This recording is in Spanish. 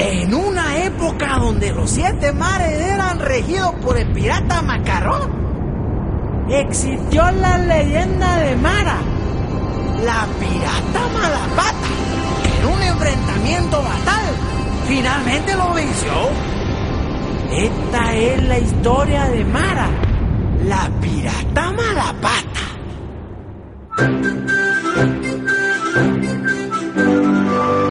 En una época donde los 7 mares eran regidos por el pirata Macarrón, existió la leyenda de Mara, la pirata Malapata, que en un enfrentamiento fatal finalmente lo venció. Esta es la historia de Mara, la pirata Malapata.